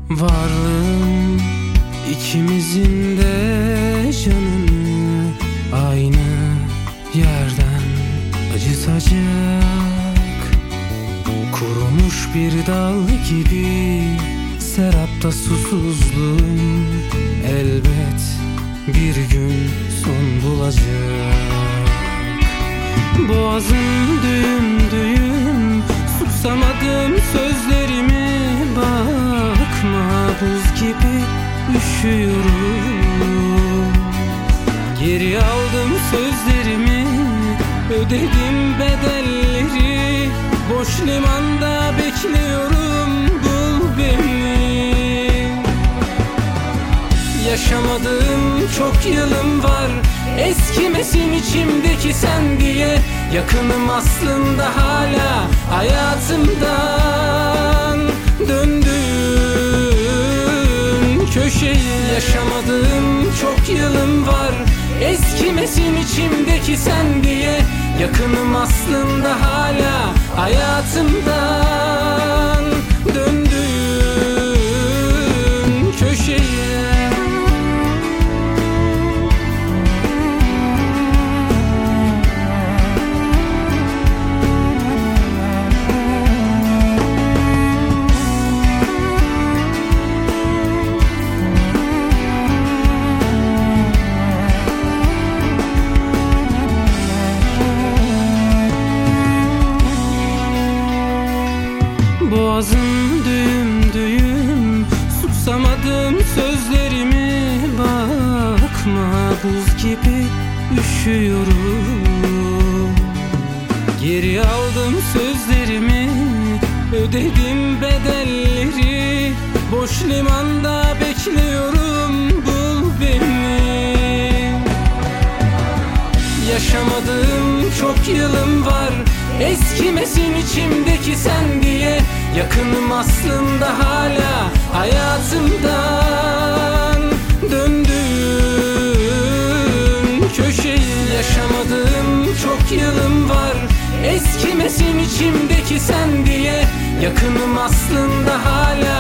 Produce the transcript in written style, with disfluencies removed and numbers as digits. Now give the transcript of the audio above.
Varlığım ikimizin de canını aynı yerden acıtacak. Kurumuş bir dal gibi serapta susuzluğum elbet bir gün son bulacak. Boğazım düğüm düğüm, susamadım sözlerimi. Bakma, buz gibi üşüyorum. Geri aldım sözlerimi, ödedim bedelleri. Boş limanda bekliyorum, bul beni. Yaşamadığım çok yılım var, eskimesin içimdeki sen diye. Yakınım aslında hala hayatımdan döndüğün köşeye. Yaşamadığım çok yılım var, eskimesin içimdeki sen diye. Yakınım aslında hala hayatımdan döndüğün köşeye. Boğazım düğüm düğüm, susamadım sözlerimi. Bakma, buz gibi üşüyorum. Geri aldım sözlerimi, ödedim bedelleri. Boş limanda bekliyorum, bul beni. Yaşamadığım çok yılım var, eskimesin içimdeki sen diye. Yakınım aslında hala hayatımdan döndüğün köşeye. Yaşamadığım çok yılım var, eskimesin içimdeki sen diye. Yakınım aslında hala